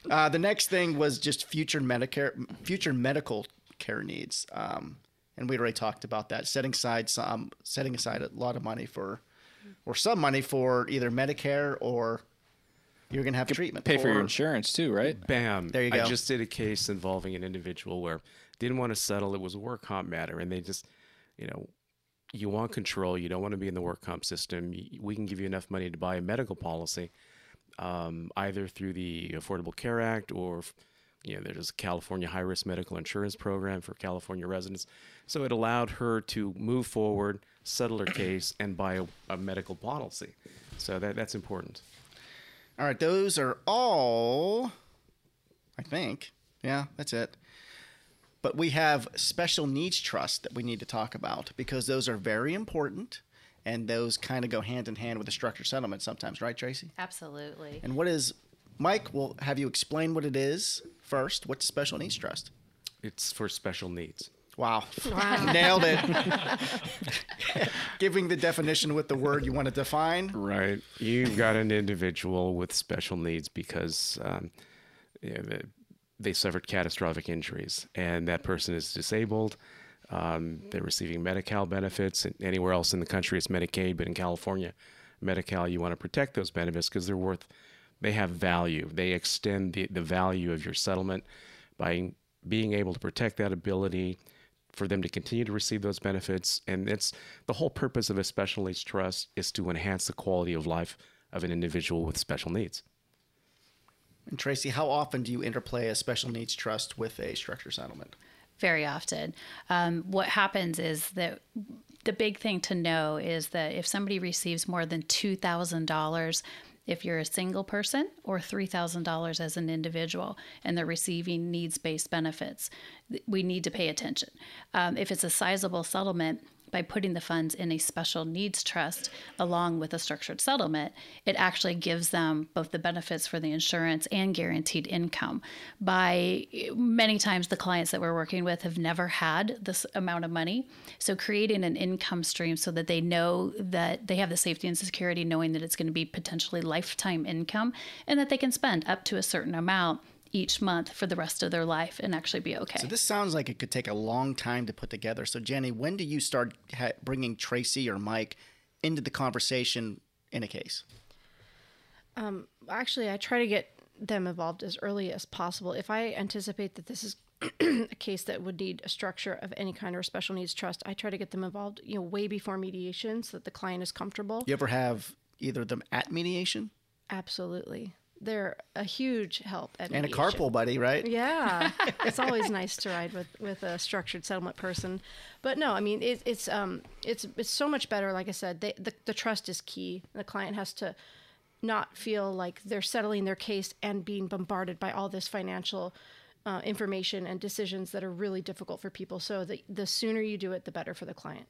Uh, the next thing was just future Medicare, future medical care needs, um, and we already talked about that. Setting aside some, setting aside a lot of money for, or some money for either Medicare or you're going to have treatment. Pay for your or- insurance too, right? Bam. There you go. I just did a case involving an individual where didn't want to settle. It was a work comp matter. And they just, you know, you want control. You don't want to be in the work comp system. Y- We can give you enough money to buy a medical policy, um, either through the Affordable Care Act or, you know, there's a California high risk medical insurance program for California residents. So it allowed her to move forward, settle her case, and buy a, a medical policy. So that that's important. All right, those are all, I think. Yeah, that's it. But we have special needs trust that we need to talk about because those are very important, and those kind of go hand in hand with the structured settlement sometimes, right, Tracy? Absolutely. And what is, Mike, we'll have you explain what it is first. What's special needs trust? It's for special needs. Wow. Wow. Nailed it. Giving the definition with the word you want to define. Right. You've got an individual with special needs because um, you know, they, they suffered catastrophic injuries, and that person is disabled. Um, they're receiving Medi-Cal benefits. And anywhere else in the country, it's Medicaid, but in California, Medi-Cal, you want to protect those benefits because they're worth, they have value. They extend the, the value of your settlement by being able to protect that ability for them to continue to receive those benefits. And it's the whole purpose of a special needs trust is to enhance the quality of life of an individual with special needs. And Tracy, how often do you interplay a special needs trust with a structured settlement? Very often. Um, what happens is that the big thing to know is that if somebody receives more than two thousand dollars, if you're a single person, or three thousand dollars as an individual, and they're receiving needs-based benefits, th- we need to pay attention. Um, if it's a sizable settlement, by putting the funds in a special needs trust along with a structured settlement, it actually gives them both the benefits for the insurance and guaranteed income. By many times, the clients that we're working with have never had this amount of money. So creating an income stream so that they know that they have the safety and security, knowing that it's going to be potentially lifetime income and that they can spend up to a certain amount each month for the rest of their life and actually be okay. So this sounds like it could take a long time to put together. So Jenny, when do you start ha- bringing Tracy or Mike into the conversation in a case? Um, actually, I try to get them involved as early as possible. If I anticipate that this is a case that would need a structure of any kind or special needs trust, I try to get them involved, you know, way before mediation so that the client is comfortable. You ever have either of them at mediation? Absolutely. They're a huge help at And a mediation. carpool buddy, right? Yeah, it's always nice to ride with, with a structured settlement person, but no, I mean it, it's um it's it's so much better. Like I said, they, the the trust is key. The client has to not feel like they're settling their case and being bombarded by all this financial uh, information and decisions that are really difficult for people. So the the sooner you do it, the better for the client.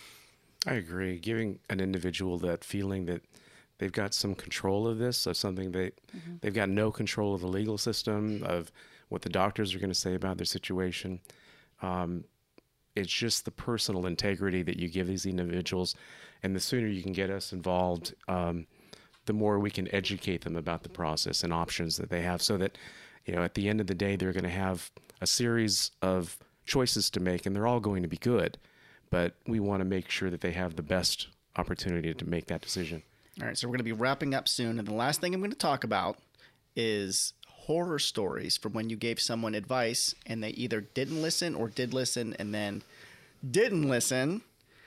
I agree. Giving an individual that feeling that they've got some control of this, of something they, mm-hmm. they've got no control of the legal system, of what the doctors are going to say about their situation. Um, it's just the personal integrity that you give these individuals. And the sooner you can get us involved, um, the more we can educate them about the process and options that they have so that, you know, at the end of the day, they're going to have a series of choices to make, and they're all going to be good. But we want to make sure that they have the best opportunity to make that decision. All right, so we're going to be wrapping up soon. And the last thing I'm going to talk about is horror stories from when you gave someone advice and they either didn't listen or did listen and then didn't listen.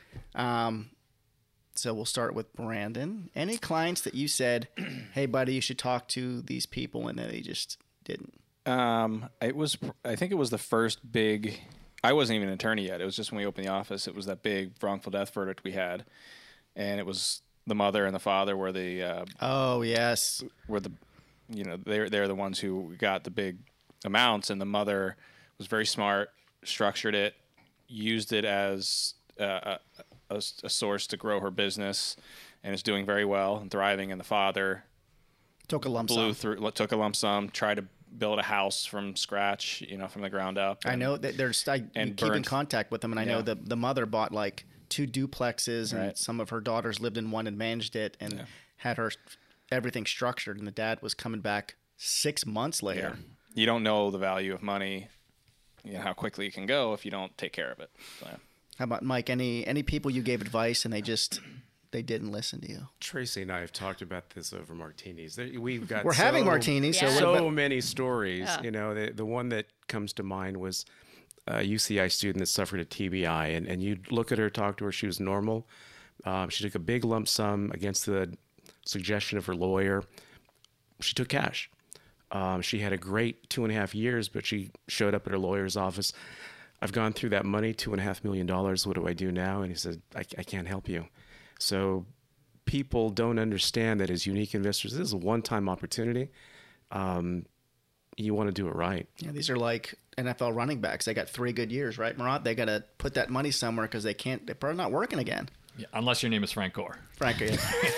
Um, so we'll start with Brandon. Any clients that you said, hey, buddy, you should talk to these people, and then they just didn't? Um, it was, I think it was the first big, I wasn't even an attorney yet. It was just when we opened the office. It was that big wrongful death verdict we had. And it was the mother and the father were the, uh, oh, yes. were the, you know, they're, they're the ones who got the big amounts. And the mother was very smart, structured it, used it as uh, a, a, a source to grow her business, and is doing very well and thriving. And the father Took a lump blew sum. through, took a lump sum, tried to build a house from scratch, you know, from the ground up. I and- know that there's, I and keep in burned- contact with them, and I know Yeah. the, the mother bought like two duplexes, and Right. some of her daughters lived in one and managed it and Yeah. had her everything structured, and the dad was coming back six months later. Yeah. You don't know the value of money, you know, how quickly it can go if you don't take care of it. So. How about Mike? Any any people you gave advice and they just they didn't listen to you? Tracy and I have talked about this over martinis. There- We've got We're so, having martinis, Yeah. so, so we're, many stories. Yeah. You know, the the one that comes to mind was a U C I student that suffered a T B I, and and you look at her, talk to her, she was normal. Um, she took a big lump sum against the suggestion of her lawyer. She took cash. Um, she had a great two and a half years, but she showed up at her lawyer's office. I've gone through that money, two and a half million dollars. What do I do now? And he said, I, I can't help you. So people don't understand that as unique investors, this is a one-time opportunity. Um, you want to do it right. yeah, these are like N F L running backs. They got three good years, right, Murat? They got to put that money somewhere because they can't. They're probably not working again. Yeah, unless your name is Frank Gore. Frankly,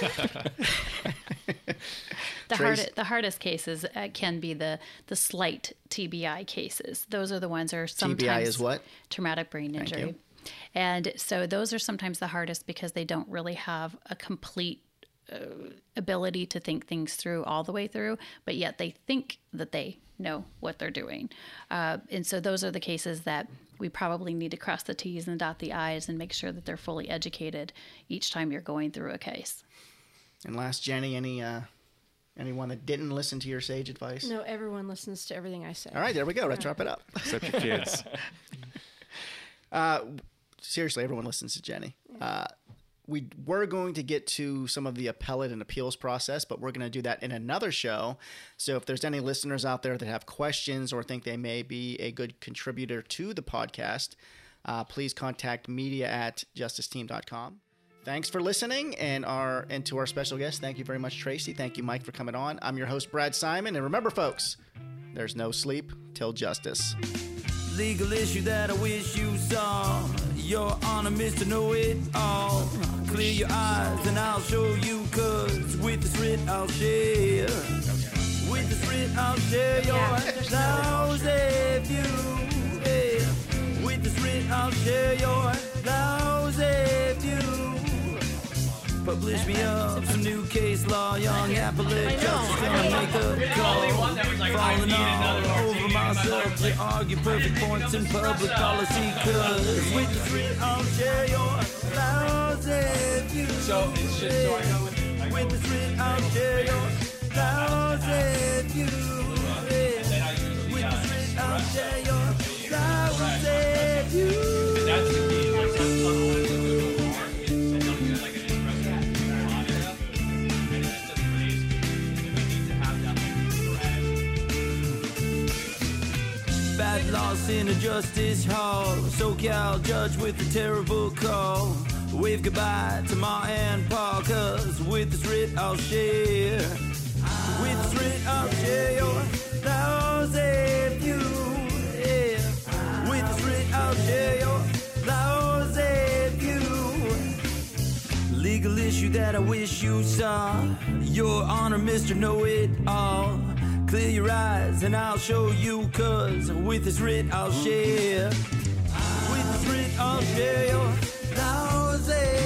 The, Trace- hard, the hardest cases uh, can be the the slight T B I cases. Those are the ones that are sometimes T B I is what? Traumatic brain Thank injury. you. And so those are sometimes the hardest because they don't really have a complete uh, ability to think things through all the way through, but yet they think that they know what they're doing. Uh, and so those are the cases that we probably need to cross the T's and dot the I's and make sure that they're fully educated each time you're going through a case. and last, Jenny, any uh, anyone that didn't listen to your sage advice? No, everyone listens to everything I say. All right, there we go. Let's wrap it up. Except your kids. Uh, seriously, everyone listens to Jenny. Uh, we were going to get to some of the appellate and appeals process, but we're going to do that in another show. So if there's any listeners out there that have questions or think they may be a good contributor to the podcast, uh, please contact media at justice team dot com. Thanks for listening, and our and to our special guest, thank you very much, Tracy. Thank you, Mike, for coming on. I'm your host, Brad Simon, and remember, folks, there's no sleep till justice. Legal issue that I wish you saw. Your Honor, Mister Know-It-All. Clear your eyes and I'll show you, cause with this writ I'll share. With this writ I'll share your lousy view. Yeah. With this writ I'll share your lousy view. Publish me up some new case law, young appellate justice gonna make a call. Falling all over myself to argue perfect points in public policy, cause with the street I'll share your lousy view. So it's just so I know with the street I'll share your lousy view. Yeah. With the street I'll share your lousy view. That's the key. Bad loss in a justice hall. SoCal judge with a terrible call. Wave goodbye to Ma and Pa, cause with this writ I'll share. With this writ I'll share your lousy view. Yeah. With this writ I'll share your lousy view. Legal issue that I wish you saw. Your Honor, Mister Know-It-All. Clear your eyes and I'll show you, cause with this writ I'll share. With this writ I'll share your lousy